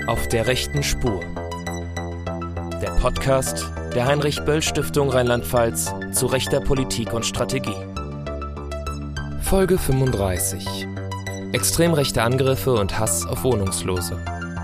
Auf der rechten Spur. Der Podcast der Heinrich-Böll-Stiftung Rheinland-Pfalz zu rechter Politik und Strategie. Folge 35. Extrem rechte Angriffe und Hass auf Wohnungslose.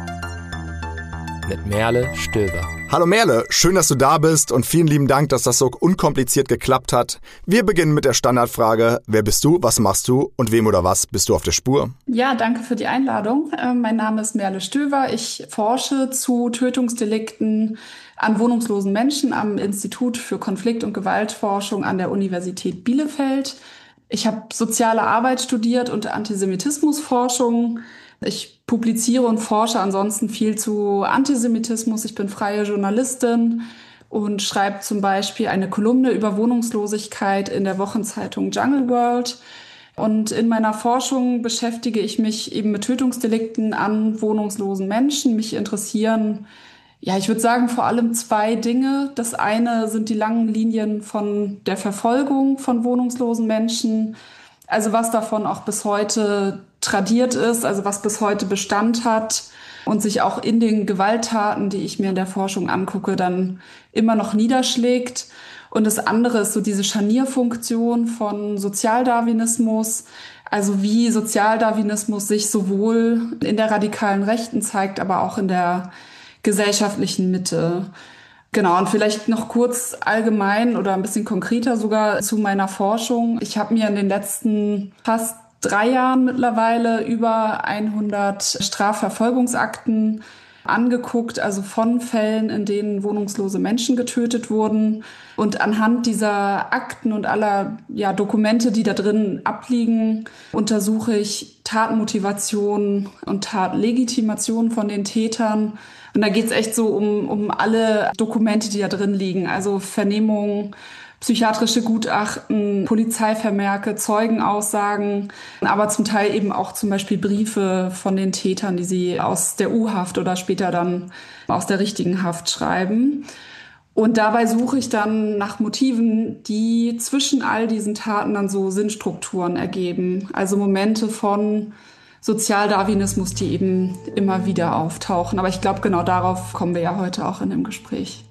Mit Merle Stöber. Hallo Merle, schön, dass du da bist und vielen lieben Dank, dass das so unkompliziert geklappt hat. Wir beginnen mit der Standardfrage: Wer bist du, was machst du und wem oder was bist du auf der Spur? Ja, danke für die Einladung. Mein Name ist Merle Stöber. Ich forsche zu Tötungsdelikten an wohnungslosen Menschen am Institut für Konflikt- und Gewaltforschung an der Universität Bielefeld. Ich habe soziale Arbeit studiert und Antisemitismusforschung. Ich publiziere und forsche ansonsten viel zu Antisemitismus. Ich bin freie Journalistin und schreibe zum Beispiel eine Kolumne über Wohnungslosigkeit in der Wochenzeitung Jungle World. Und in meiner Forschung beschäftige ich mich eben mit Tötungsdelikten an wohnungslosen Menschen. Mich interessieren, ich würde sagen, vor allem zwei Dinge. Das eine sind die langen Linien von der Verfolgung von wohnungslosen Menschen. Also was davon auch bis heute tradiert ist, also was bis heute Bestand hat und sich auch in den Gewalttaten, die ich mir in der Forschung angucke, dann immer noch niederschlägt. Und das andere ist so diese Scharnierfunktion von Sozialdarwinismus, also wie Sozialdarwinismus sich sowohl in der radikalen Rechten zeigt, aber auch in der gesellschaftlichen Mitte. Genau, und vielleicht noch kurz allgemein oder ein bisschen konkreter sogar zu meiner Forschung. Ich habe mir in den letzten fast 3 Jahren mittlerweile über 100 Strafverfolgungsakten angeguckt, also von Fällen, in denen wohnungslose Menschen getötet wurden. Und anhand dieser Akten und aller Dokumente, die da drin abliegen, untersuche ich Tatmotivation und Tatlegitimation von den Tätern. Und da geht's echt so um alle Dokumente, die da drin liegen. Also Vernehmungen, psychiatrische Gutachten, Polizeivermerke, Zeugenaussagen, aber zum Teil eben auch zum Beispiel Briefe von den Tätern, die sie aus der U-Haft oder später dann aus der richtigen Haft schreiben. Und dabei suche ich dann nach Motiven, die zwischen all diesen Taten dann so Sinnstrukturen ergeben. Also Momente von Sozialdarwinismus, die eben immer wieder auftauchen. Aber ich glaube, genau darauf kommen wir ja heute auch in dem Gespräch.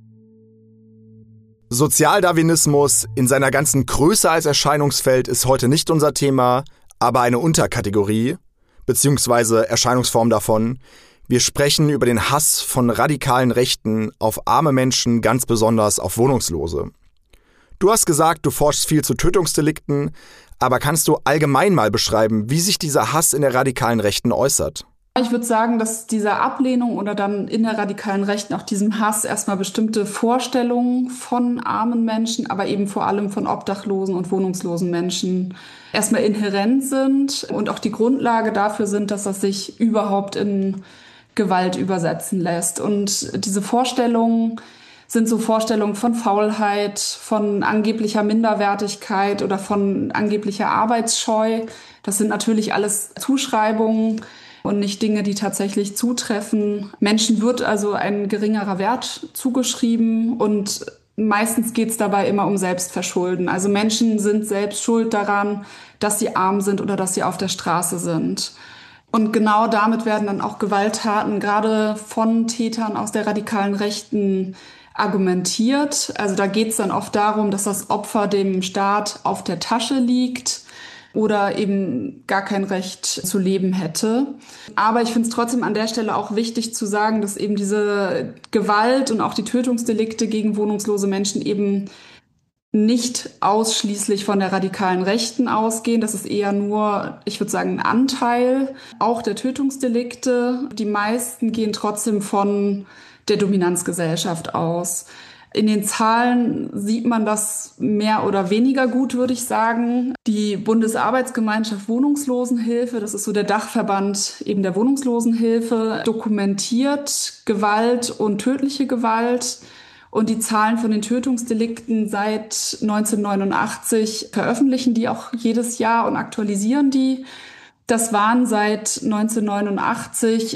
Sozialdarwinismus in seiner ganzen Größe als Erscheinungsfeld ist heute nicht unser Thema, aber eine Unterkategorie bzw. Erscheinungsform davon. Wir sprechen über den Hass von radikalen Rechten auf arme Menschen, ganz besonders auf Wohnungslose. Du hast gesagt, du forschst viel zu Tötungsdelikten, aber kannst du allgemein mal beschreiben, wie sich dieser Hass in der radikalen Rechten äußert? Ich würde sagen, dass dieser Ablehnung oder dann in der radikalen Rechten auch diesem Hass erstmal bestimmte Vorstellungen von armen Menschen, aber eben vor allem von obdachlosen und wohnungslosen Menschen erstmal inhärent sind und auch die Grundlage dafür sind, dass das sich überhaupt in Gewalt übersetzen lässt. Und diese Vorstellungen sind so Vorstellungen von Faulheit, von angeblicher Minderwertigkeit oder von angeblicher Arbeitsscheu. Das sind natürlich alles Zuschreibungen und nicht Dinge, die tatsächlich zutreffen. Menschen wird also ein geringerer Wert zugeschrieben und meistens geht es dabei immer um Selbstverschulden. Also Menschen sind selbst schuld daran, dass sie arm sind oder dass sie auf der Straße sind. Und genau damit werden dann auch Gewalttaten gerade von Tätern aus der radikalen Rechten argumentiert. Also da geht es dann oft darum, dass das Opfer dem Staat auf der Tasche liegt oder eben gar kein Recht zu leben hätte. Aber ich finde es trotzdem an der Stelle auch wichtig zu sagen, dass eben diese Gewalt und auch die Tötungsdelikte gegen wohnungslose Menschen eben nicht ausschließlich von der radikalen Rechten ausgehen. Das ist eher nur, ich würde sagen, ein Anteil auch der Tötungsdelikte. Die meisten gehen trotzdem von der Dominanzgesellschaft aus. In den Zahlen sieht man das mehr oder weniger gut, würde ich sagen. Die Bundesarbeitsgemeinschaft Wohnungslosenhilfe, das ist so der Dachverband eben der Wohnungslosenhilfe, dokumentiert Gewalt und tödliche Gewalt. Und die Zahlen von den Tötungsdelikten seit 1989 veröffentlichen die auch jedes Jahr und aktualisieren die. Das waren seit 1989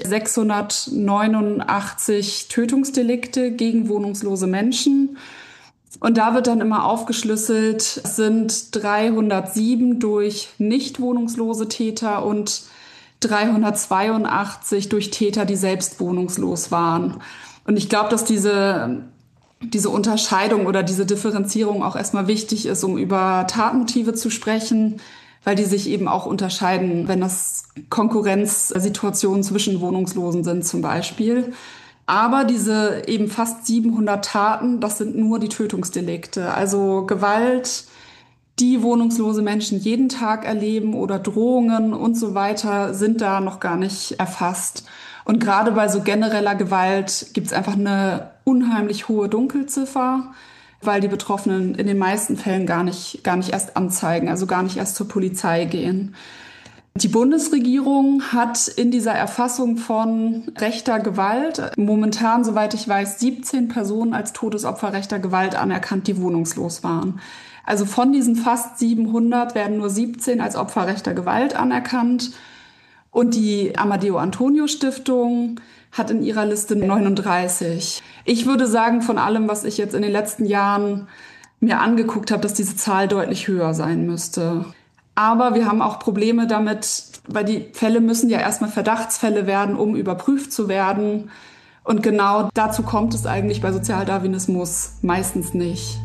689 Tötungsdelikte gegen wohnungslose Menschen. Und da wird dann immer aufgeschlüsselt, es sind 307 durch nicht wohnungslose Täter und 382 durch Täter, die selbst wohnungslos waren. Und ich glaube, dass diese Unterscheidung oder diese Differenzierung auch erstmal wichtig ist, um über Tatmotive zu sprechen, weil die sich eben auch unterscheiden, wenn das Konkurrenzsituationen zwischen Wohnungslosen sind zum Beispiel. Aber diese eben fast 700 Taten, das sind nur die Tötungsdelikte. Also Gewalt, die wohnungslose Menschen jeden Tag erleben oder Drohungen und so weiter, sind da noch gar nicht erfasst. Und gerade bei so genereller Gewalt gibt es einfach eine unheimlich hohe Dunkelziffer, weil die Betroffenen in den meisten Fällen gar nicht erst anzeigen, also gar nicht erst zur Polizei gehen. Die Bundesregierung hat in dieser Erfassung von rechter Gewalt momentan, soweit ich weiß, 17 Personen als Todesopfer rechter Gewalt anerkannt, die wohnungslos waren. Also von diesen fast 700 werden nur 17 als Opfer rechter Gewalt anerkannt. Und die Amadeo-Antonio-Stiftung hat in ihrer Liste 39. Ich würde sagen, von allem, was ich jetzt in den letzten Jahren mir angeguckt habe, dass diese Zahl deutlich höher sein müsste. Aber wir haben auch Probleme damit, weil die Fälle müssen ja erstmal Verdachtsfälle werden, um überprüft zu werden. Und genau dazu kommt es eigentlich bei Sozialdarwinismus meistens nicht.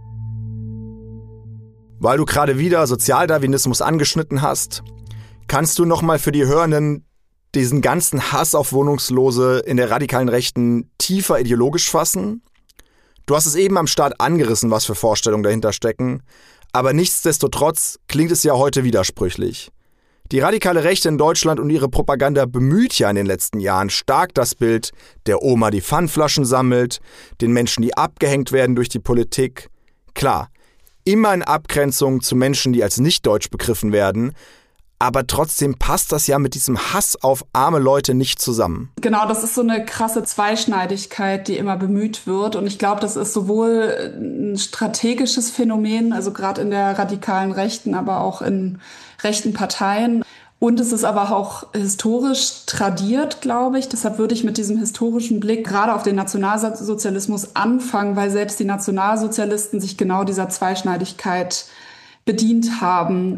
Weil du gerade wieder Sozialdarwinismus angeschnitten hast, kannst du nochmal für die Hörenden diesen ganzen Hass auf Wohnungslose in der radikalen Rechten tiefer ideologisch fassen? Du hast es eben am Start angerissen, was für Vorstellungen dahinter stecken, aber nichtsdestotrotz klingt es ja heute widersprüchlich. Die radikale Rechte in Deutschland und ihre Propaganda bemüht ja in den letzten Jahren stark das Bild der Oma, die Pfandflaschen sammelt, den Menschen, die abgehängt werden durch die Politik. Klar, immer in Abgrenzung zu Menschen, die als nicht deutsch begriffen werden, aber trotzdem passt das ja mit diesem Hass auf arme Leute nicht zusammen. Genau, das ist so eine krasse Zweischneidigkeit, die immer bemüht wird. Und ich glaube, das ist sowohl ein strategisches Phänomen, also gerade in der radikalen Rechten, aber auch in rechten Parteien. Und es ist aber auch historisch tradiert, glaube ich. Deshalb würde ich mit diesem historischen Blick gerade auf den Nationalsozialismus anfangen, weil selbst die Nationalsozialisten sich genau dieser Zweischneidigkeit bedient haben.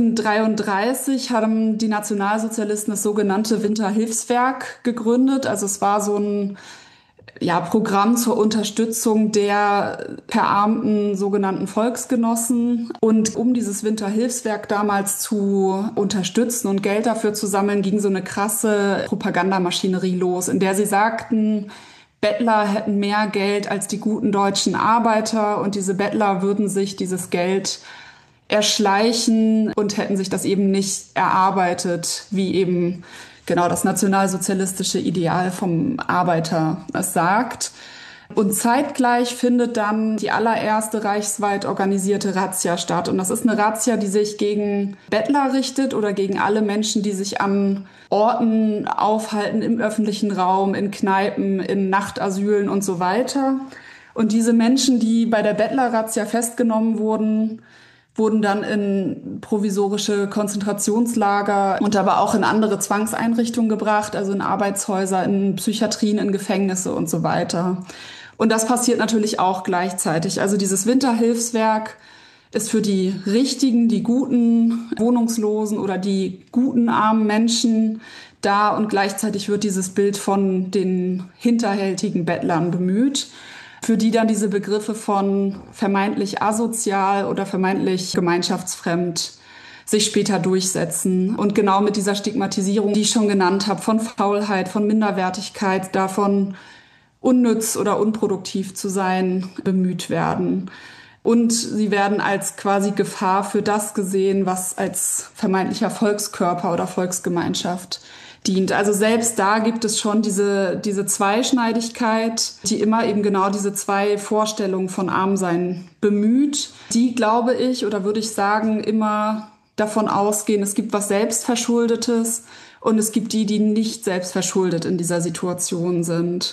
1933 haben die Nationalsozialisten das sogenannte Winterhilfswerk gegründet. Also es war so ein Programm zur Unterstützung der verarmten sogenannten Volksgenossen. Und um dieses Winterhilfswerk damals zu unterstützen und Geld dafür zu sammeln, ging so eine krasse Propagandamaschinerie los, in der sie sagten, Bettler hätten mehr Geld als die guten deutschen Arbeiter und diese Bettler würden sich dieses Geld erschleichen und hätten sich das eben nicht erarbeitet, wie eben genau das nationalsozialistische Ideal vom Arbeiter es sagt. Und zeitgleich findet dann die allererste reichsweit organisierte Razzia statt. Und das ist eine Razzia, die sich gegen Bettler richtet oder gegen alle Menschen, die sich an Orten aufhalten, im öffentlichen Raum, in Kneipen, in Nachtasylen und so weiter. Und diese Menschen, die bei der Bettler-Razzia festgenommen wurden dann in provisorische Konzentrationslager und aber auch in andere Zwangseinrichtungen gebracht, also in Arbeitshäuser, in Psychiatrien, in Gefängnisse und so weiter. Und das passiert natürlich auch gleichzeitig. Also dieses Winterhilfswerk ist für die richtigen, die guten Wohnungslosen oder die guten armen Menschen da und gleichzeitig wird dieses Bild von den hinterhältigen Bettlern bemüht, für die dann diese Begriffe von vermeintlich asozial oder vermeintlich gemeinschaftsfremd sich später durchsetzen. Und genau mit dieser Stigmatisierung, die ich schon genannt habe, von Faulheit, von Minderwertigkeit, davon unnütz oder unproduktiv zu sein, bemüht werden. Und sie werden als quasi Gefahr für das gesehen, was als vermeintlicher Volkskörper oder Volksgemeinschaft dient. Also selbst da gibt es schon diese Zweischneidigkeit, die immer eben genau diese zwei Vorstellungen von Armsein bemüht, die, glaube ich, oder würde ich sagen, immer davon ausgehen, es gibt was Selbstverschuldetes und es gibt die nicht selbstverschuldet in dieser Situation sind.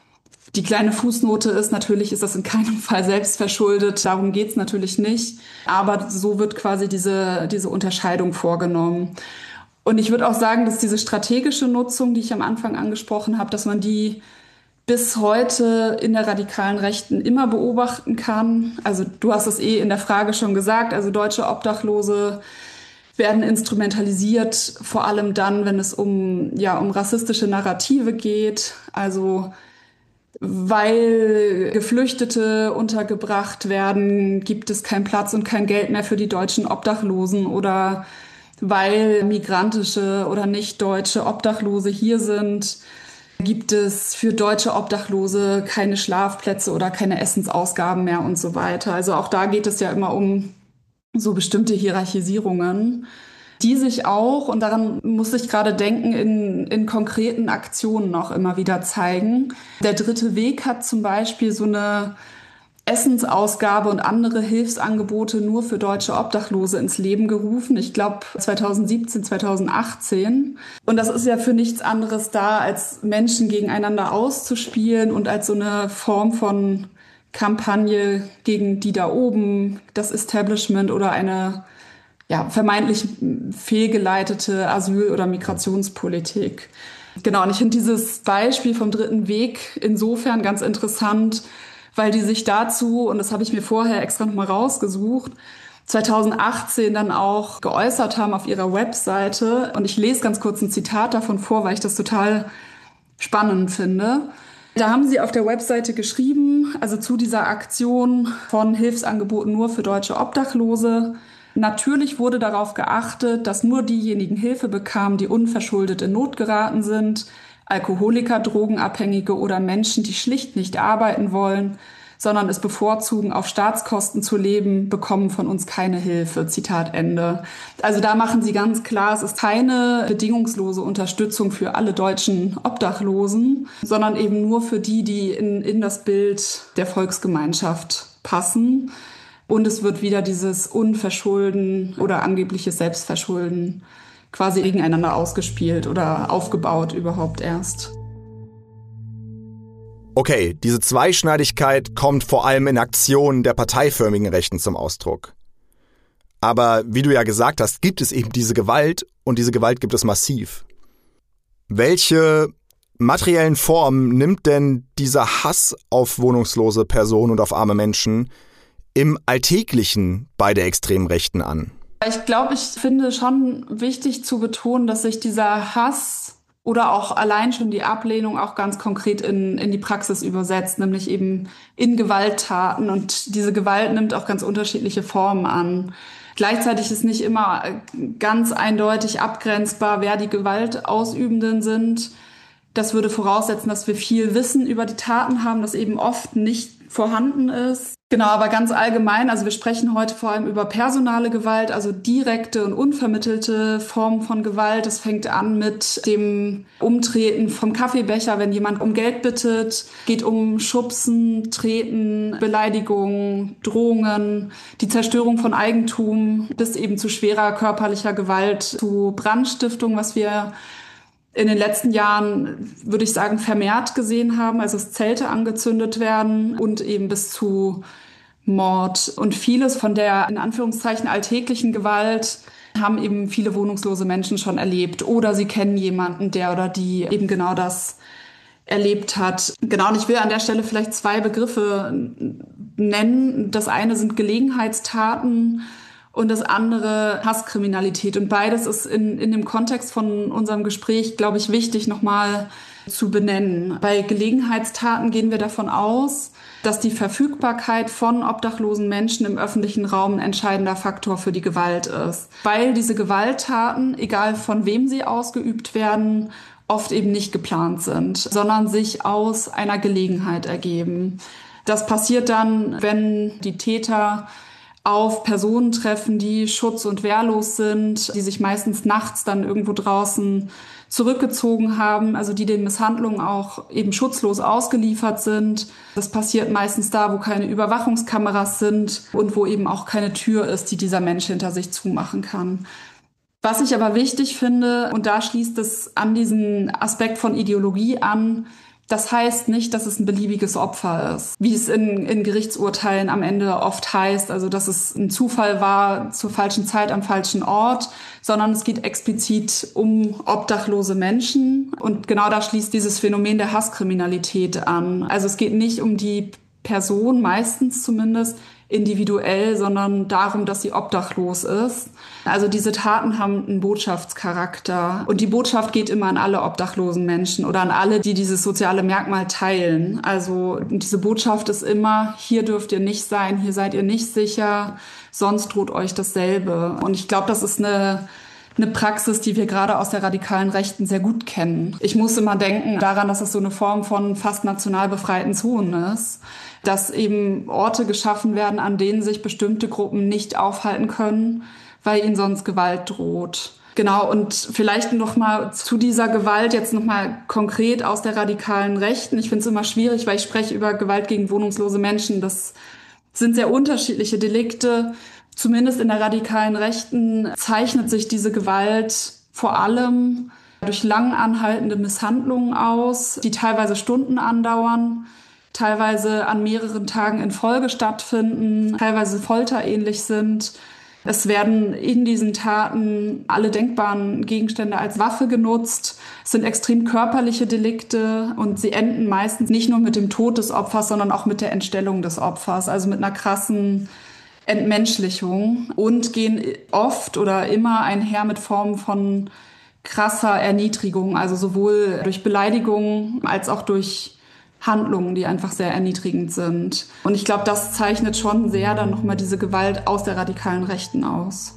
Die kleine Fußnote ist, natürlich ist das in keinem Fall selbstverschuldet, darum geht's natürlich nicht, aber so wird quasi diese Unterscheidung vorgenommen. Und ich würde auch sagen, dass diese strategische Nutzung, die ich am Anfang angesprochen habe, dass man die bis heute in der radikalen Rechten immer beobachten kann. Also du hast es in der Frage schon gesagt, also deutsche Obdachlose werden instrumentalisiert, vor allem dann, wenn es um rassistische Narrative geht. Also weil Geflüchtete untergebracht werden, gibt es keinen Platz und kein Geld mehr für die deutschen Obdachlosen, oder weil migrantische oder nicht deutsche Obdachlose hier sind, gibt es für deutsche Obdachlose keine Schlafplätze oder keine Essensausgaben mehr und so weiter. Also auch da geht es ja immer um so bestimmte Hierarchisierungen, die sich auch, und daran muss ich gerade denken, in konkreten Aktionen auch immer wieder zeigen. Der Dritte Weg hat zum Beispiel so eine Essensausgabe und andere Hilfsangebote nur für deutsche Obdachlose ins Leben gerufen. Ich glaube 2017, 2018. Und das ist ja für nichts anderes da, als Menschen gegeneinander auszuspielen und als so eine Form von Kampagne gegen die da oben, das Establishment oder eine vermeintlich fehlgeleitete Asyl- oder Migrationspolitik. Genau, und ich finde dieses Beispiel vom Dritten Weg insofern ganz interessant, weil die sich dazu, und das habe ich mir vorher extra nochmal rausgesucht, 2018 dann auch geäußert haben auf ihrer Webseite. Und ich lese ganz kurz ein Zitat davon vor, weil ich das total spannend finde. Da haben sie auf der Webseite geschrieben, also zu dieser Aktion von Hilfsangeboten nur für deutsche Obdachlose: Natürlich wurde darauf geachtet, dass nur diejenigen Hilfe bekamen, die unverschuldet in Not geraten sind. Alkoholiker, Drogenabhängige oder Menschen, die schlicht nicht arbeiten wollen, sondern es bevorzugen, auf Staatskosten zu leben, bekommen von uns keine Hilfe. Zitat Ende. Also da machen sie ganz klar, es ist keine bedingungslose Unterstützung für alle deutschen Obdachlosen, sondern eben nur für die, die in das Bild der Volksgemeinschaft passen. Und es wird wieder dieses Unverschulden oder angebliches Selbstverschulden quasi gegeneinander ausgespielt oder aufgebaut überhaupt erst. Okay, diese Zweischneidigkeit kommt vor allem in Aktionen der parteiförmigen Rechten zum Ausdruck. Aber wie du ja gesagt hast, gibt es eben diese Gewalt, und diese Gewalt gibt es massiv. Welche materiellen Formen nimmt denn dieser Hass auf wohnungslose Personen und auf arme Menschen im Alltäglichen bei der extremen Rechten an? Ich glaube, ich finde schon wichtig zu betonen, dass sich dieser Hass oder auch allein schon die Ablehnung auch ganz konkret in die Praxis übersetzt, nämlich eben in Gewalttaten. Und diese Gewalt nimmt auch ganz unterschiedliche Formen an. Gleichzeitig ist nicht immer ganz eindeutig abgrenzbar, wer die Gewaltausübenden sind. Das würde voraussetzen, dass wir viel Wissen über die Taten haben, das eben oft nicht vorhanden ist. Genau, aber ganz allgemein, also wir sprechen heute vor allem über personale Gewalt, also direkte und unvermittelte Formen von Gewalt. Das fängt an mit dem Umtreten vom Kaffeebecher, wenn jemand um Geld bittet, geht um Schubsen, Treten, Beleidigungen, Drohungen, die Zerstörung von Eigentum bis eben zu schwerer körperlicher Gewalt, zu Brandstiftung, was wir in den letzten Jahren, würde ich sagen, vermehrt gesehen haben, also dass Zelte angezündet werden und eben bis zu Mord. Und vieles von der, in Anführungszeichen, alltäglichen Gewalt haben eben viele wohnungslose Menschen schon erlebt. Oder sie kennen jemanden, der oder die eben genau das erlebt hat. Genau, und ich will an der Stelle vielleicht zwei Begriffe nennen. Das eine sind Gelegenheitstaten und das andere Hasskriminalität. Und beides ist in dem Kontext von unserem Gespräch, glaube ich, wichtig nochmal zu benennen. Bei Gelegenheitstaten gehen wir davon aus, dass die Verfügbarkeit von obdachlosen Menschen im öffentlichen Raum ein entscheidender Faktor für die Gewalt ist. Weil diese Gewalttaten, egal von wem sie ausgeübt werden, oft eben nicht geplant sind, sondern sich aus einer Gelegenheit ergeben. Das passiert dann, wenn die Täter auf Personen treffen, die schutz- und wehrlos sind, die sich meistens nachts dann irgendwo draußen zurückgezogen haben, also die den Misshandlungen auch eben schutzlos ausgeliefert sind. Das passiert meistens da, wo keine Überwachungskameras sind und wo eben auch keine Tür ist, die dieser Mensch hinter sich zumachen kann. Was ich aber wichtig finde, und da schließt es an diesen Aspekt von Ideologie an, das heißt nicht, dass es ein beliebiges Opfer ist, wie es in Gerichtsurteilen am Ende oft heißt, also dass es ein Zufall war zur falschen Zeit am falschen Ort, sondern es geht explizit um obdachlose Menschen. Und genau da schließt dieses Phänomen der Hasskriminalität an. Also es geht nicht um die Person, meistens zumindest, individuell, sondern darum, dass sie obdachlos ist. Also diese Taten haben einen Botschaftscharakter. Und die Botschaft geht immer an alle obdachlosen Menschen oder an alle, die dieses soziale Merkmal teilen. Also diese Botschaft ist immer, hier dürft ihr nicht sein, hier seid ihr nicht sicher, sonst droht euch dasselbe. Und ich glaube, das ist eine Praxis, die wir gerade aus der radikalen Rechten sehr gut kennen. Ich muss immer denken daran, dass es so eine Form von fast national befreiten Zonen ist, dass eben Orte geschaffen werden, an denen sich bestimmte Gruppen nicht aufhalten können, weil ihnen sonst Gewalt droht. Genau, und vielleicht noch mal zu dieser Gewalt jetzt noch mal konkret aus der radikalen Rechten. Ich finde es immer schwierig, weil ich spreche über Gewalt gegen wohnungslose Menschen. Das sind sehr unterschiedliche Delikte. Zumindest in der radikalen Rechten zeichnet sich diese Gewalt vor allem durch lang anhaltende Misshandlungen aus, die teilweise Stunden andauern, teilweise an mehreren Tagen in Folge stattfinden, teilweise folterähnlich sind. Es werden in diesen Taten alle denkbaren Gegenstände als Waffe genutzt. Es sind extrem körperliche Delikte und sie enden meistens nicht nur mit dem Tod des Opfers, sondern auch mit der Entstellung des Opfers, also mit einer krassen Entmenschlichung und gehen oft oder immer einher mit Formen von krasser Erniedrigung, also sowohl durch Beleidigungen als auch durch Handlungen, die einfach sehr erniedrigend sind. Und ich glaube, das zeichnet schon sehr dann nochmal diese Gewalt aus der radikalen Rechten aus.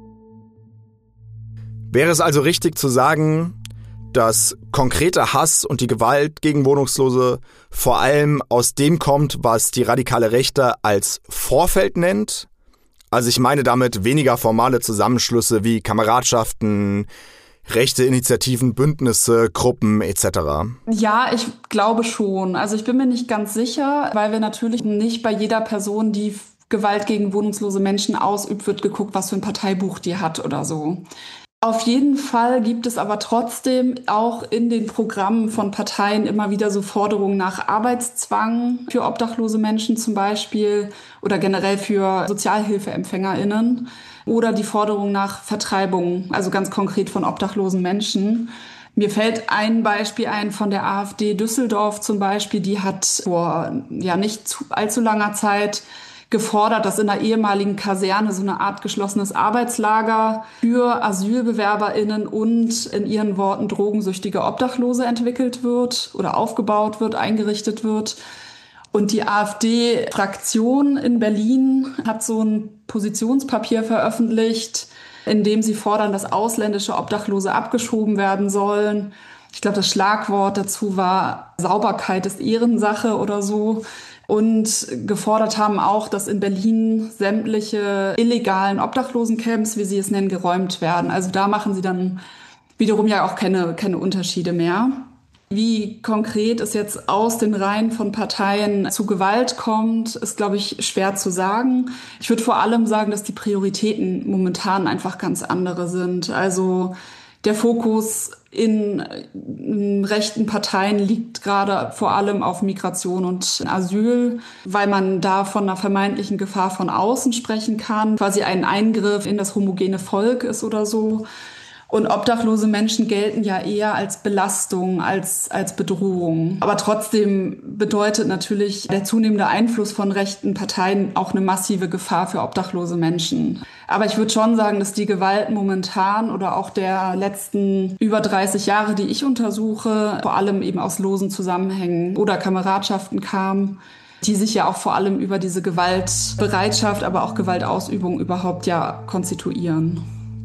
Wäre es also richtig zu sagen, dass konkreter Hass und die Gewalt gegen Wohnungslose vor allem aus dem kommt, was die radikale Rechte als Vorfeld nennt? Also ich meine damit weniger formale Zusammenschlüsse wie Kameradschaften, rechte Initiativen, Bündnisse, Gruppen etc. Ja, ich glaube schon. Also ich bin mir nicht ganz sicher, weil wir natürlich nicht bei jeder Person, die Gewalt gegen wohnungslose Menschen ausübt, wird geguckt, was für ein Parteibuch die hat oder so. Auf jeden Fall gibt es aber trotzdem auch in den Programmen von Parteien immer wieder so Forderungen nach Arbeitszwang für obdachlose Menschen zum Beispiel oder generell für SozialhilfeempfängerInnen oder die Forderung nach Vertreibung, also ganz konkret von obdachlosen Menschen. Mir fällt ein Beispiel ein von der AfD Düsseldorf zum Beispiel, die hat vor nicht allzu langer Zeit gefordert, dass in der ehemaligen Kaserne so eine Art geschlossenes Arbeitslager für AsylbewerberInnen und in ihren Worten drogensüchtige Obdachlose entwickelt wird oder aufgebaut wird, eingerichtet wird. Und die AfD-Fraktion in Berlin hat so ein Positionspapier veröffentlicht, in dem sie fordern, dass ausländische Obdachlose abgeschoben werden sollen. Ich glaube, das Schlagwort dazu war Sauberkeit ist Ehrensache oder so. Und gefordert haben auch, dass in Berlin sämtliche illegalen Obdachlosencamps, wie sie es nennen, geräumt werden. Also da machen sie dann wiederum ja auch keine Unterschiede mehr. Wie konkret es jetzt aus den Reihen von Parteien zu Gewalt kommt, ist, glaube ich, schwer zu sagen. Ich würde vor allem sagen, dass die Prioritäten momentan einfach ganz andere sind. Also der Fokus in rechten Parteien liegt gerade vor allem auf Migration und Asyl, weil man da von einer vermeintlichen Gefahr von außen sprechen kann, quasi ein Eingriff in das homogene Volk ist oder so. Und obdachlose Menschen gelten ja eher als Belastung, als Bedrohung. Aber trotzdem bedeutet natürlich der zunehmende Einfluss von rechten Parteien auch eine massive Gefahr für obdachlose Menschen. Aber ich würde schon sagen, dass die Gewalt momentan oder auch der letzten über 30 Jahre, die ich untersuche, vor allem eben aus losen Zusammenhängen oder Kameradschaften kam, die sich ja auch vor allem über diese Gewaltbereitschaft, aber auch Gewaltausübung überhaupt ja konstituieren.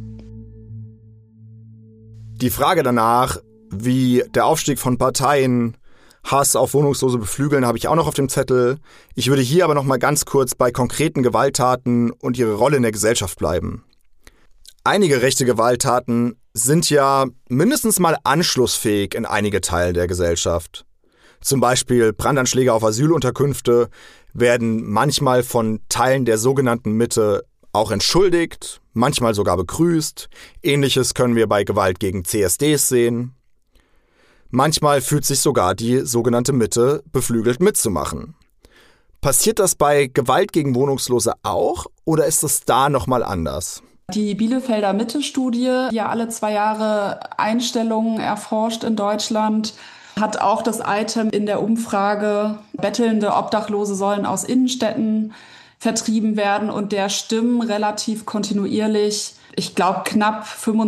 Die Frage danach, wie der Aufstieg von Parteien Hass auf Wohnungslose beflügeln, habe ich auch noch auf dem Zettel. Ich würde hier aber noch mal ganz kurz bei konkreten Gewalttaten und ihre Rolle in der Gesellschaft bleiben. Einige rechte Gewalttaten sind ja mindestens mal anschlussfähig in einige Teile der Gesellschaft. Zum Beispiel Brandanschläge auf Asylunterkünfte werden manchmal von Teilen der sogenannten Mitte auch entschuldigt, manchmal sogar begrüßt. Ähnliches können wir bei Gewalt gegen CSDs sehen. Manchmal fühlt sich sogar die sogenannte Mitte beflügelt mitzumachen. Passiert das bei Gewalt gegen Wohnungslose auch oder ist es da nochmal anders? Die Bielefelder Mitte-Studie, die ja alle 2 Jahre Einstellungen erforscht in Deutschland, hat auch das Item in der Umfrage, bettelnde Obdachlose sollen aus Innenstädten vertrieben werden und der stimmen relativ kontinuierlich, ich glaube, knapp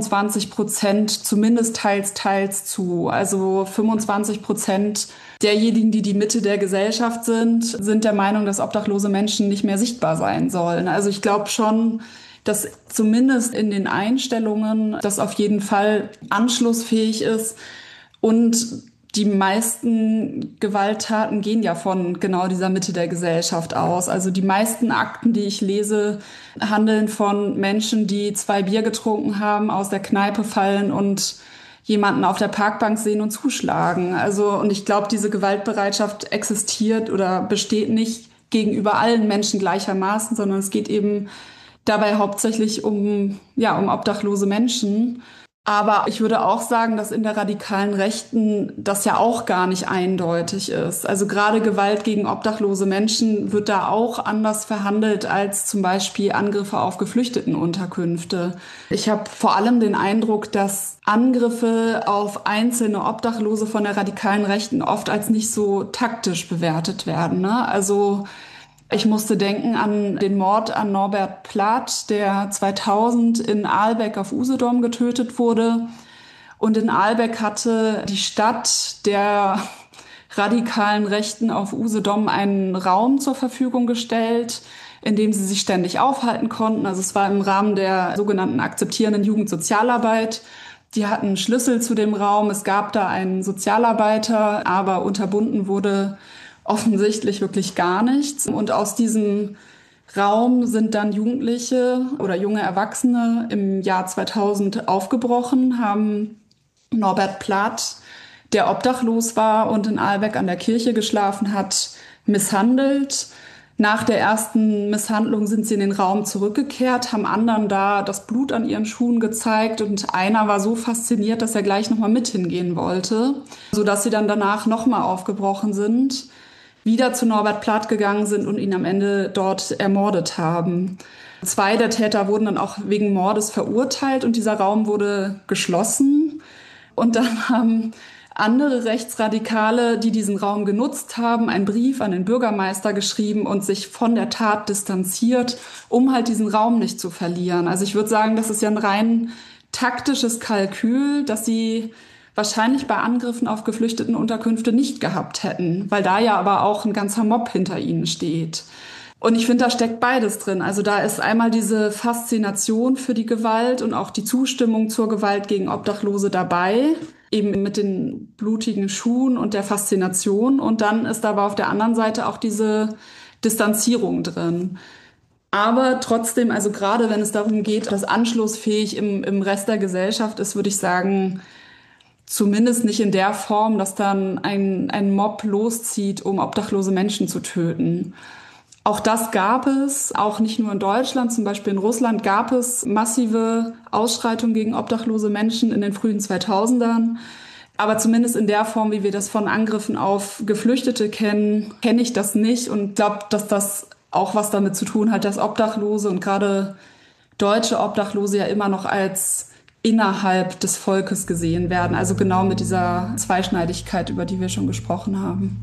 25% zumindest teils zu. Also 25% derjenigen, die die Mitte der Gesellschaft sind der Meinung, dass obdachlose Menschen nicht mehr sichtbar sein sollen. Also ich glaube schon, dass zumindest in den Einstellungen das auf jeden Fall anschlussfähig ist. Und die meisten Gewalttaten gehen ja von genau dieser Mitte der Gesellschaft aus. Also die meisten Akten, die ich lese, handeln von Menschen, die 2 Bier getrunken haben, aus der Kneipe fallen und jemanden auf der Parkbank sehen und zuschlagen. Also, und ich glaube, diese Gewaltbereitschaft existiert oder besteht nicht gegenüber allen Menschen gleichermaßen, sondern es geht eben dabei hauptsächlich um obdachlose Menschen. Aber ich würde auch sagen, dass in der radikalen Rechten das ja auch gar nicht eindeutig ist. Also gerade Gewalt gegen obdachlose Menschen wird da auch anders verhandelt als zum Beispiel Angriffe auf Geflüchtetenunterkünfte. Ich habe vor allem den Eindruck, dass Angriffe auf einzelne Obdachlose von der radikalen Rechten oft als nicht so taktisch bewertet werden, ne? Also ich musste denken an den Mord an Norbert Plath, der 2000 in Aalbeck auf Usedom getötet wurde. Und in Aalbeck hatte die Stadt der radikalen Rechten auf Usedom einen Raum zur Verfügung gestellt, in dem sie sich ständig aufhalten konnten. Also es war im Rahmen der sogenannten akzeptierenden Jugendsozialarbeit. Die hatten Schlüssel zu dem Raum. Es gab da einen Sozialarbeiter, aber unterbunden wurde offensichtlich wirklich gar nichts. Und aus diesem Raum sind dann Jugendliche oder junge Erwachsene im Jahr 2000 aufgebrochen, haben Norbert Plath, der obdachlos war und in Aalbeck an der Kirche geschlafen hat, misshandelt. Nach der ersten Misshandlung sind sie in den Raum zurückgekehrt, haben anderen da das Blut an ihren Schuhen gezeigt und einer war so fasziniert, dass er gleich nochmal mit hingehen wollte, sodass sie dann danach nochmal aufgebrochen sind, wieder zu Norbert Plath gegangen sind und ihn am Ende dort ermordet haben. 2 der Täter wurden dann auch wegen Mordes verurteilt und dieser Raum wurde geschlossen. Und dann haben andere Rechtsradikale, die diesen Raum genutzt haben, einen Brief an den Bürgermeister geschrieben und sich von der Tat distanziert, um halt diesen Raum nicht zu verlieren. Also ich würde sagen, das ist ja ein rein taktisches Kalkül, dass sie wahrscheinlich bei Angriffen auf Geflüchtetenunterkünfte nicht gehabt hätten, weil da ja aber auch ein ganzer Mob hinter ihnen steht. Und ich finde, da steckt beides drin. Also da ist einmal diese Faszination für die Gewalt und auch die Zustimmung zur Gewalt gegen Obdachlose dabei, eben mit den blutigen Schuhen und der Faszination. Und dann ist aber auf der anderen Seite auch diese Distanzierung drin. Aber trotzdem, also gerade wenn es darum geht, dass anschlussfähig im Rest der Gesellschaft ist, würde ich sagen, zumindest nicht in der Form, dass dann ein Mob loszieht, um obdachlose Menschen zu töten. Auch das gab es, auch nicht nur in Deutschland, zum Beispiel in Russland gab es massive Ausschreitungen gegen obdachlose Menschen in den frühen 2000ern. Aber zumindest in der Form, wie wir das von Angriffen auf Geflüchtete kennen, kenne ich das nicht und glaube, dass das auch was damit zu tun hat, dass Obdachlose und gerade deutsche Obdachlose ja immer noch als innerhalb des Volkes gesehen werden. Also genau mit dieser Zweischneidigkeit, über die wir schon gesprochen haben.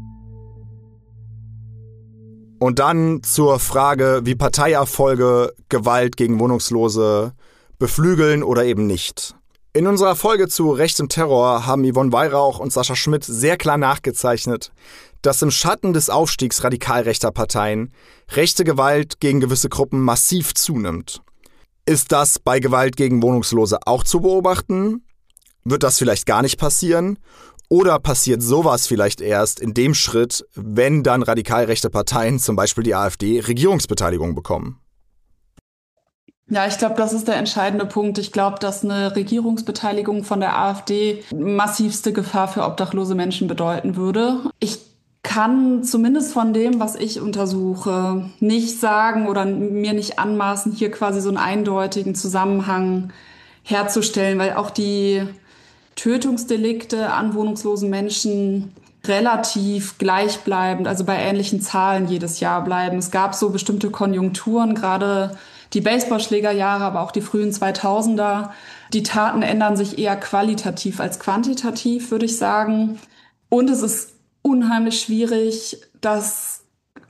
Und dann zur Frage, wie Parteierfolge Gewalt gegen Wohnungslose beflügeln oder eben nicht. In unserer Folge zu Recht und Terror haben Yvonne Weihrauch und Sascha Schmidt sehr klar nachgezeichnet, dass im Schatten des Aufstiegs radikal rechter Parteien rechte Gewalt gegen gewisse Gruppen massiv zunimmt. Ist das bei Gewalt gegen Wohnungslose auch zu beobachten? Wird das vielleicht gar nicht passieren? Oder passiert sowas vielleicht erst in dem Schritt, wenn dann radikal rechte Parteien, zum Beispiel die AfD, Regierungsbeteiligung bekommen? Ja, ich glaube, das ist der entscheidende Punkt. Ich glaube, dass eine Regierungsbeteiligung von der AfD massivste Gefahr für obdachlose Menschen bedeuten würde. Ich kann zumindest von dem, was ich untersuche, nicht sagen oder mir nicht anmaßen, hier quasi so einen eindeutigen Zusammenhang herzustellen, weil auch die Tötungsdelikte an wohnungslosen Menschen relativ gleichbleibend, also bei ähnlichen Zahlen jedes Jahr bleiben. Es gab so bestimmte Konjunkturen, gerade die Baseballschlägerjahre, aber auch die frühen 2000er. Die Taten ändern sich eher qualitativ als quantitativ, würde ich sagen. Und es ist unheimlich schwierig, das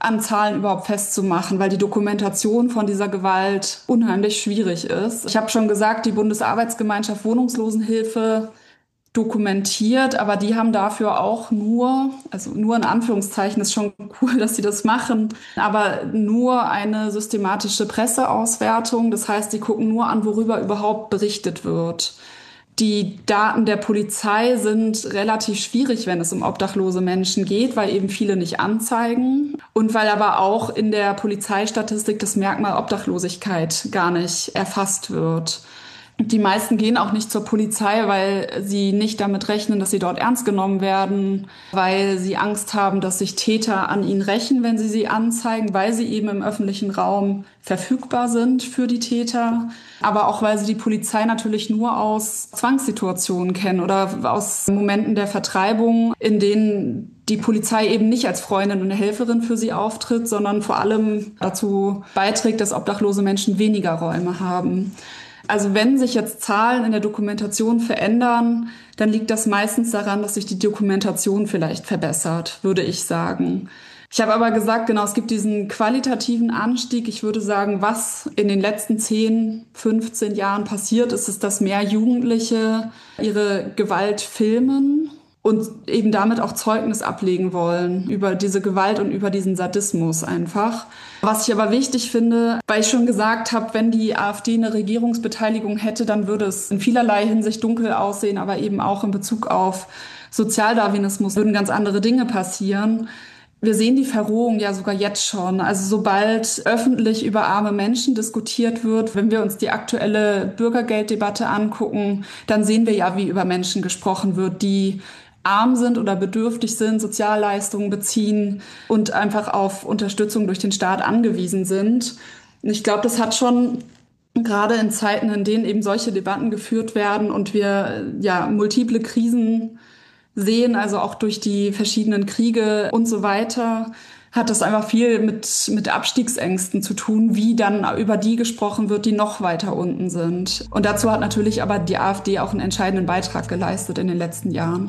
an Zahlen überhaupt festzumachen, weil die Dokumentation von dieser Gewalt unheimlich schwierig ist. Ich habe schon gesagt, die Bundesarbeitsgemeinschaft Wohnungslosenhilfe dokumentiert, aber die haben dafür auch nur in Anführungszeichen, ist schon cool, dass sie das machen, aber nur eine systematische Presseauswertung. Das heißt, die gucken nur an, worüber überhaupt berichtet wird. Die Daten der Polizei sind relativ schwierig, wenn es um obdachlose Menschen geht, weil eben viele nicht anzeigen und weil aber auch in der Polizeistatistik das Merkmal Obdachlosigkeit gar nicht erfasst wird. Die meisten gehen auch nicht zur Polizei, weil sie nicht damit rechnen, dass sie dort ernst genommen werden, weil sie Angst haben, dass sich Täter an ihnen rächen, wenn sie anzeigen, weil sie eben im öffentlichen Raum verfügbar sind für die Täter, aber auch weil sie die Polizei natürlich nur aus Zwangssituationen kennen oder aus Momenten der Vertreibung, in denen die Polizei eben nicht als Freundin und Helferin für sie auftritt, sondern vor allem dazu beiträgt, dass obdachlose Menschen weniger Räume haben. Also wenn sich jetzt Zahlen in der Dokumentation verändern, dann liegt das meistens daran, dass sich die Dokumentation vielleicht verbessert, würde ich sagen. Ich habe aber gesagt, genau, es gibt diesen qualitativen Anstieg. Ich würde sagen, was in den letzten 10, 15 Jahren passiert ist, ist, dass mehr Jugendliche ihre Gewalt filmen und eben damit auch Zeugnis ablegen wollen über diese Gewalt und über diesen Sadismus einfach. Was ich aber wichtig finde, weil ich schon gesagt habe, wenn die AfD eine Regierungsbeteiligung hätte, dann würde es in vielerlei Hinsicht dunkel aussehen, aber eben auch in Bezug auf Sozialdarwinismus würden ganz andere Dinge passieren. Wir sehen die Verrohung ja sogar jetzt schon. Also sobald öffentlich über arme Menschen diskutiert wird, wenn wir uns die aktuelle Bürgergelddebatte angucken, dann sehen wir ja, wie über Menschen gesprochen wird, die arm sind oder bedürftig sind, Sozialleistungen beziehen und einfach auf Unterstützung durch den Staat angewiesen sind. Und ich glaube, das hat schon gerade in Zeiten, in denen eben solche Debatten geführt werden und wir ja multiple Krisen sehen, also auch durch die verschiedenen Kriege und so weiter, hat das einfach viel mit Abstiegsängsten zu tun, wie dann über die gesprochen wird, die noch weiter unten sind. Und dazu hat natürlich aber die AfD auch einen entscheidenden Beitrag geleistet in den letzten Jahren.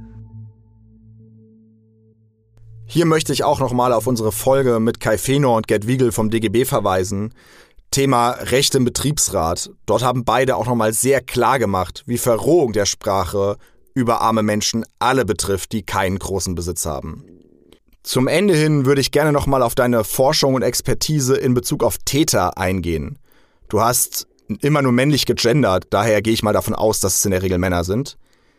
Hier möchte ich auch nochmal auf unsere Folge mit Kai Fenor und Gerd Wiegel vom DGB verweisen. Thema Recht im Betriebsrat. Dort haben beide auch nochmal sehr klar gemacht, wie Verrohung der Sprache über arme Menschen alle betrifft, die keinen großen Besitz haben. Zum Ende hin würde ich gerne nochmal auf deine Forschung und Expertise in Bezug auf Täter eingehen. Du hast immer nur männlich gegendert, daher gehe ich mal davon aus, dass es in der Regel Männer sind.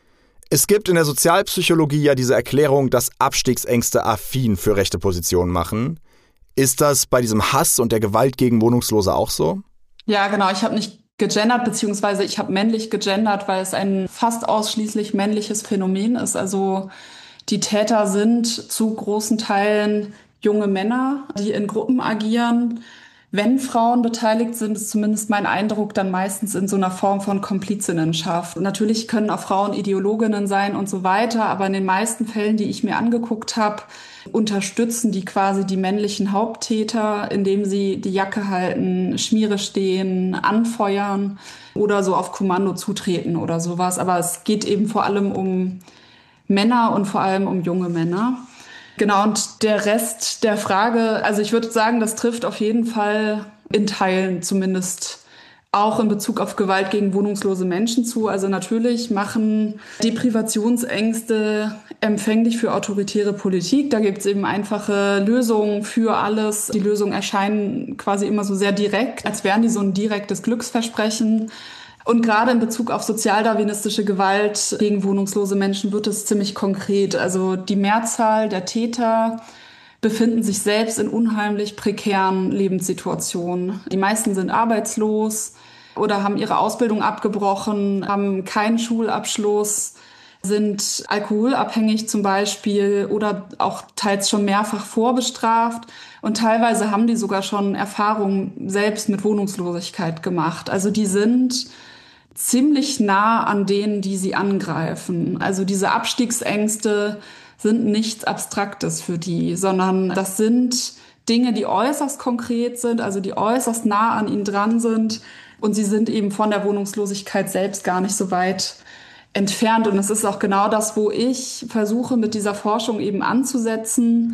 Es gibt in der Sozialpsychologie ja diese Erklärung, dass Abstiegsängste affin für rechte Positionen machen. Ist das bei diesem Hass und der Gewalt gegen Wohnungslose auch so? Ja, genau. Ich habe nicht gegendert, beziehungsweise ich habe männlich gegendert, weil es ein fast ausschließlich männliches Phänomen ist. Also die Täter sind zu großen Teilen junge Männer, die in Gruppen agieren. Wenn Frauen beteiligt sind, ist zumindest mein Eindruck, dann meistens in so einer Form von Komplizinnenschaft. Und natürlich können auch Frauen Ideologinnen sein und so weiter, aber in den meisten Fällen, die ich mir angeguckt habe, unterstützen die quasi die männlichen Haupttäter, indem sie die Jacke halten, Schmiere stehen, anfeuern oder so auf Kommando zutreten oder sowas. Aber es geht eben vor allem um Männer und vor allem um junge Männer. Genau, und der Rest der Frage, also ich würde sagen, das trifft auf jeden Fall in Teilen zumindest auch in Bezug auf Gewalt gegen wohnungslose Menschen zu. Also natürlich machen Deprivationsängste empfänglich für autoritäre Politik. Da gibt es eben einfache Lösungen für alles. Die Lösungen erscheinen quasi immer so sehr direkt, als wären die so ein direktes Glücksversprechen. Und gerade in Bezug auf sozialdarwinistische Gewalt gegen wohnungslose Menschen wird es ziemlich konkret. Also die Mehrzahl der Täter befinden sich selbst in unheimlich prekären Lebenssituationen. Die meisten sind arbeitslos oder haben ihre Ausbildung abgebrochen, haben keinen Schulabschluss, sind alkoholabhängig zum Beispiel oder auch teils schon mehrfach vorbestraft. Und teilweise haben die sogar schon Erfahrungen selbst mit Wohnungslosigkeit gemacht. Also die sind ziemlich nah an denen, die sie angreifen. Also diese Abstiegsängste sind nichts Abstraktes für die, sondern das sind Dinge, die äußerst konkret sind, also die äußerst nah an ihnen dran sind. Und sie sind eben von der Wohnungslosigkeit selbst gar nicht so weit entfernt. Und es ist auch genau das, wo ich versuche, mit dieser Forschung eben anzusetzen.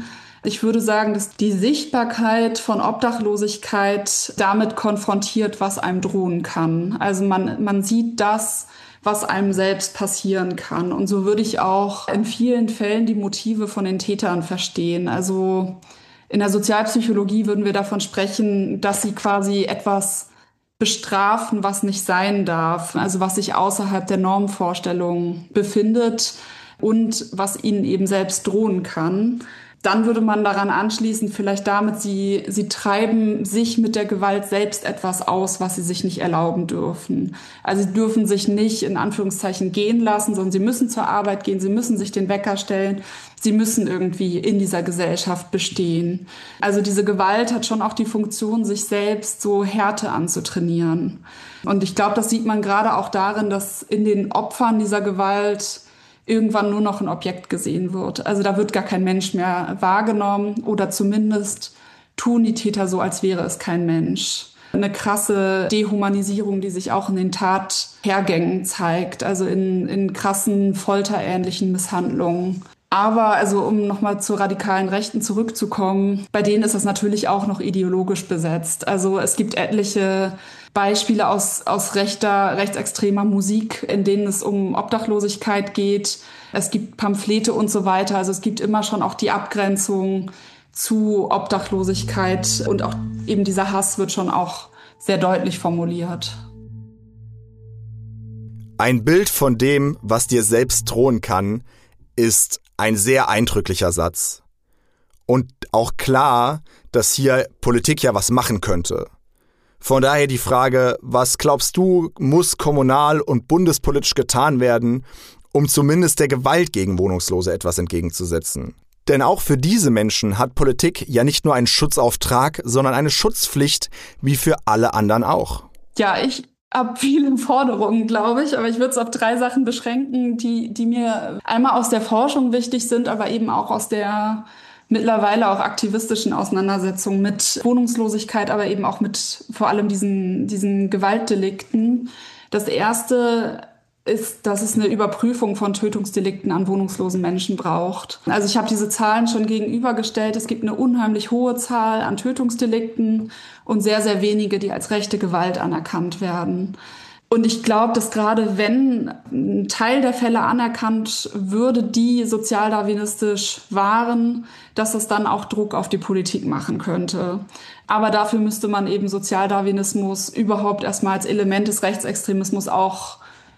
Ich würde sagen, dass die Sichtbarkeit von Obdachlosigkeit damit konfrontiert, was einem drohen kann. Also man sieht das, was einem selbst passieren kann. Und so würde ich auch in vielen Fällen die Motive von den Tätern verstehen. Also in der Sozialpsychologie würden wir davon sprechen, dass sie quasi etwas bestrafen, was nicht sein darf, also was sich außerhalb der Normvorstellung befindet und was ihnen eben selbst drohen kann. Dann würde man daran anschließen, vielleicht damit, sie treiben sich mit der Gewalt selbst etwas aus, was sie sich nicht erlauben dürfen. Also sie dürfen sich nicht in Anführungszeichen gehen lassen, sondern sie müssen zur Arbeit gehen, sie müssen sich den Wecker stellen, sie müssen irgendwie in dieser Gesellschaft bestehen. Also diese Gewalt hat schon auch die Funktion, sich selbst so Härte anzutrainieren. Und ich glaube, das sieht man gerade auch darin, dass in den Opfern dieser Gewalt irgendwann nur noch ein Objekt gesehen wird. Also da wird gar kein Mensch mehr wahrgenommen oder zumindest tun die Täter so, als wäre es kein Mensch. Eine krasse Dehumanisierung, die sich auch in den Tathergängen zeigt, also in krassen folterähnlichen Misshandlungen. Aber also um nochmal zur radikalen Rechten zurückzukommen, bei denen ist das natürlich auch noch ideologisch besetzt. Also es gibt etliche Beispiele aus rechtsextremer Musik, in denen es um Obdachlosigkeit geht. Es gibt Pamphlete und so weiter. Also es gibt immer schon auch die Abgrenzung zu Obdachlosigkeit und auch eben dieser Hass wird schon auch sehr deutlich formuliert. Ein Bild von dem, was dir selbst drohen kann, ist ein sehr eindrücklicher Satz. Und auch klar, dass hier Politik ja was machen könnte. Von daher die Frage, was glaubst du, muss kommunal- und bundespolitisch getan werden, um zumindest der Gewalt gegen Wohnungslose etwas entgegenzusetzen? Denn auch für diese Menschen hat Politik ja nicht nur einen Schutzauftrag, sondern eine Schutzpflicht, wie für alle anderen auch. Ja, ich habe viele Forderungen, glaube ich, aber ich würde es auf 3 Sachen beschränken, die mir einmal aus der Forschung wichtig sind, aber eben auch aus der mittlerweile auch aktivistischen Auseinandersetzung mit Wohnungslosigkeit, aber eben auch mit vor allem diesen Gewaltdelikten. Das erste ist, dass es eine Überprüfung von Tötungsdelikten an wohnungslosen Menschen braucht. Also ich habe diese Zahlen schon gegenübergestellt. Es gibt eine unheimlich hohe Zahl an Tötungsdelikten und sehr, sehr wenige, die als rechte Gewalt anerkannt werden. Und ich glaube, dass gerade wenn ein Teil der Fälle anerkannt würde, die sozialdarwinistisch waren, dass es dann auch Druck auf die Politik machen könnte. Aber dafür müsste man eben Sozialdarwinismus überhaupt erstmal als Element des Rechtsextremismus auch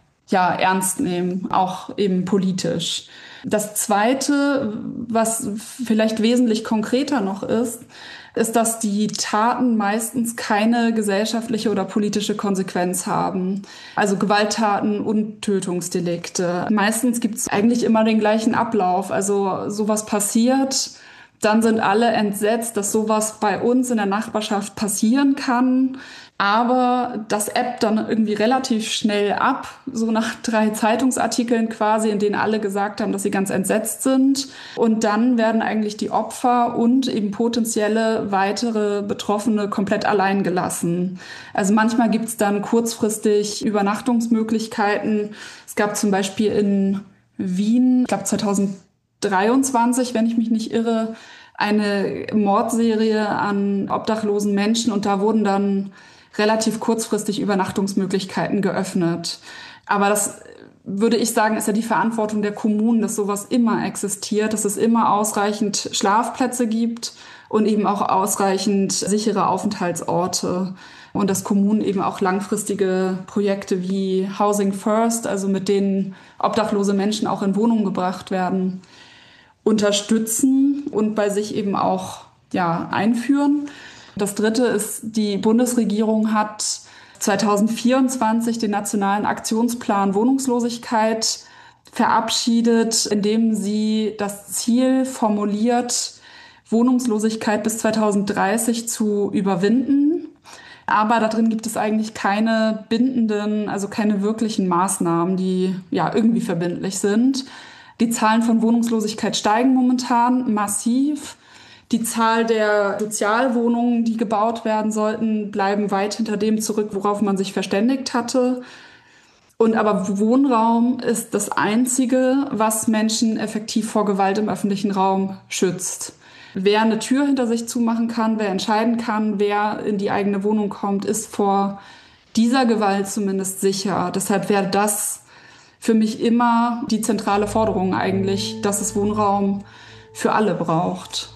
ernst nehmen, auch eben politisch. Das Zweite, was vielleicht wesentlich konkreter noch ist, dass die Taten meistens keine gesellschaftliche oder politische Konsequenz haben. Also Gewalttaten und Tötungsdelikte. Meistens gibt es eigentlich immer den gleichen Ablauf. Also sowas passiert, dann sind alle entsetzt, dass sowas bei uns in der Nachbarschaft passieren kann. Aber das ebbt dann irgendwie relativ schnell ab, so nach 3 Zeitungsartikeln quasi, in denen alle gesagt haben, dass sie ganz entsetzt sind. Und dann werden eigentlich die Opfer und eben potenzielle weitere Betroffene komplett allein gelassen. Also manchmal gibt es dann kurzfristig Übernachtungsmöglichkeiten. Es gab zum Beispiel in Wien, ich glaube 2023, wenn ich mich nicht irre, eine Mordserie an obdachlosen Menschen und da wurden dann relativ kurzfristig Übernachtungsmöglichkeiten geöffnet. Aber das, würde ich sagen, ist ja die Verantwortung der Kommunen, dass sowas immer existiert, dass es immer ausreichend Schlafplätze gibt und eben auch ausreichend sichere Aufenthaltsorte. Und dass Kommunen eben auch langfristige Projekte wie Housing First, also mit denen obdachlose Menschen auch in Wohnungen gebracht werden, unterstützen und bei sich eben auch einführen. Das Dritte ist, die Bundesregierung hat 2024 den Nationalen Aktionsplan Wohnungslosigkeit verabschiedet, in dem sie das Ziel formuliert, Wohnungslosigkeit bis 2030 zu überwinden. Aber da drin gibt es eigentlich keine bindenden, also keine wirklichen Maßnahmen, die irgendwie verbindlich sind. Die Zahlen von Wohnungslosigkeit steigen momentan massiv. Die Zahl der Sozialwohnungen, die gebaut werden sollten, bleiben weit hinter dem zurück, worauf man sich verständigt hatte. Und aber Wohnraum ist das Einzige, was Menschen effektiv vor Gewalt im öffentlichen Raum schützt. wer eine Tür hinter sich zumachen kann, wer entscheiden kann, wer in die eigene Wohnung kommt, ist vor dieser Gewalt zumindest sicher. Deshalb wäre das für mich immer die zentrale Forderung eigentlich, dass es Wohnraum für alle braucht.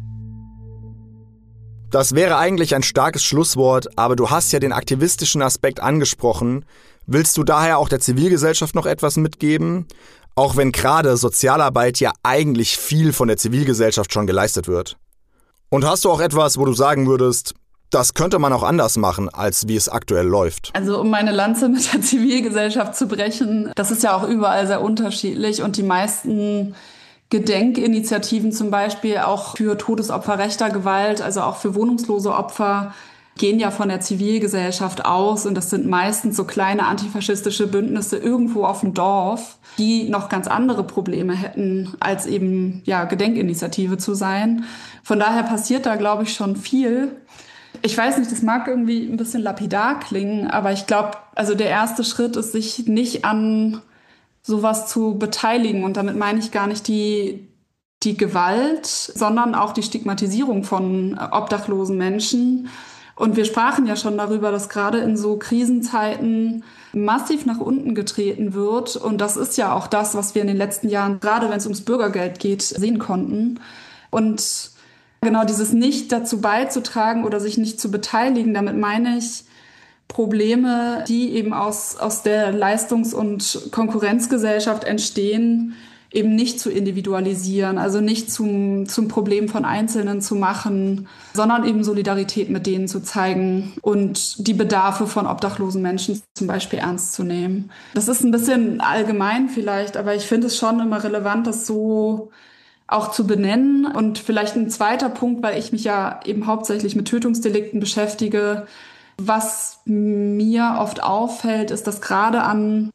Das wäre eigentlich ein starkes Schlusswort, aber du hast ja den aktivistischen Aspekt angesprochen. Willst du daher auch der Zivilgesellschaft noch etwas mitgeben? Auch wenn gerade Sozialarbeit ja eigentlich viel von der Zivilgesellschaft schon geleistet wird. Und hast du auch etwas, wo du sagen würdest, das könnte man auch anders machen, als wie es aktuell läuft? Also um meine Lanze mit der Zivilgesellschaft zu brechen, das ist ja auch überall sehr unterschiedlich und die meisten Gedenkinitiativen zum Beispiel auch für Todesopfer rechter Gewalt, also auch für wohnungslose Opfer, gehen ja von der Zivilgesellschaft aus und das sind meistens so kleine antifaschistische Bündnisse irgendwo auf dem Dorf, die noch ganz andere Probleme hätten, als eben Gedenkinitiative zu sein. Von daher passiert da, glaube ich, schon viel. Ich weiß nicht, das mag irgendwie ein bisschen lapidar klingen, aber ich glaube, also der erste Schritt ist, sich nicht an sowas zu beteiligen. Und damit meine ich gar nicht die Gewalt, sondern auch die Stigmatisierung von obdachlosen Menschen. Und wir sprachen ja schon darüber, dass gerade in so Krisenzeiten massiv nach unten getreten wird. Und das ist ja auch das, was wir in den letzten Jahren, gerade wenn es ums Bürgergeld geht, sehen konnten. Und genau dieses nicht dazu beizutragen oder sich nicht zu beteiligen, damit meine ich Probleme, die eben aus der Leistungs- und Konkurrenzgesellschaft entstehen, eben nicht zu individualisieren, also nicht zum Problem von Einzelnen zu machen, sondern eben Solidarität mit denen zu zeigen und die Bedarfe von obdachlosen Menschen zum Beispiel ernst zu nehmen. Das ist ein bisschen allgemein vielleicht, aber ich finde es schon immer relevant, das so auch zu benennen. Und vielleicht ein zweiter Punkt, weil ich mich ja eben hauptsächlich mit Tötungsdelikten beschäftige. Was mir oft auffällt, ist, dass gerade an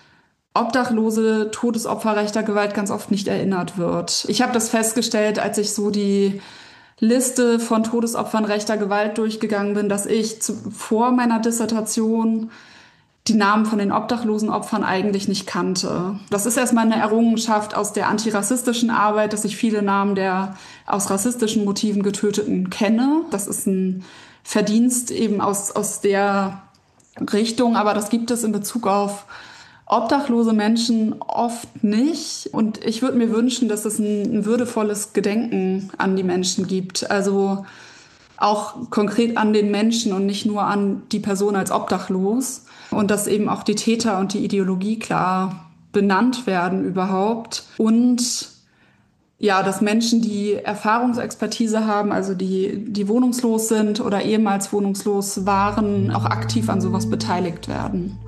obdachlose Todesopfer rechter Gewalt ganz oft nicht erinnert wird. Ich habe das festgestellt, als ich so die Liste von Todesopfern rechter Gewalt durchgegangen bin, dass ich vor meiner Dissertation die Namen von den obdachlosen Opfern eigentlich nicht kannte. Das ist erstmal eine Errungenschaft aus der antirassistischen Arbeit, dass ich viele Namen der aus rassistischen Motiven Getöteten kenne. Das ist ein Verdienst eben aus der Richtung, aber das gibt es in Bezug auf obdachlose Menschen oft nicht. Und ich würde mir wünschen, dass es ein würdevolles Gedenken an die Menschen gibt. Also auch konkret an den Menschen und nicht nur an die Person als obdachlos. Und dass eben auch die Täter und die Ideologie klar benannt werden überhaupt. Und ja, dass Menschen, die Erfahrungsexpertise haben, also die wohnungslos sind oder ehemals wohnungslos waren, auch aktiv an sowas beteiligt werden.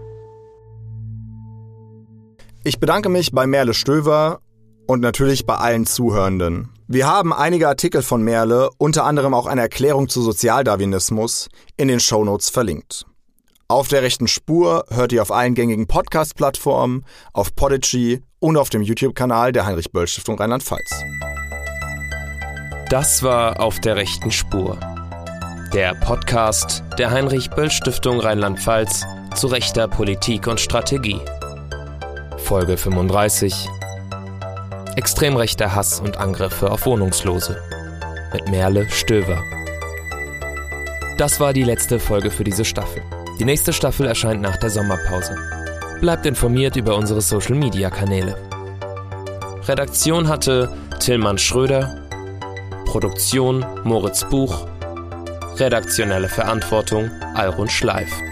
Ich bedanke mich bei Merle Stöver und natürlich bei allen Zuhörenden. Wir haben einige Artikel von Merle, unter anderem auch eine Erklärung zu Sozialdarwinismus, in den Shownotes verlinkt. Auf der rechten Spur hört ihr auf allen gängigen Podcast-Plattformen, auf Podigy und auf dem YouTube-Kanal der Heinrich-Böll-Stiftung Rheinland-Pfalz. Das war Auf der rechten Spur. Der Podcast der Heinrich-Böll-Stiftung Rheinland-Pfalz zu rechter Politik und Strategie. Folge 35. Extrem rechter Hass und Angriffe auf Wohnungslose. Mit Merle Stöver. Das war die letzte Folge für diese Staffel. Die nächste Staffel erscheint nach der Sommerpause. Bleibt informiert über unsere Social-Media-Kanäle. Redaktion hatte Tillmann Schröder, Produktion Moritz Buch, redaktionelle Verantwortung Alrun Schleif.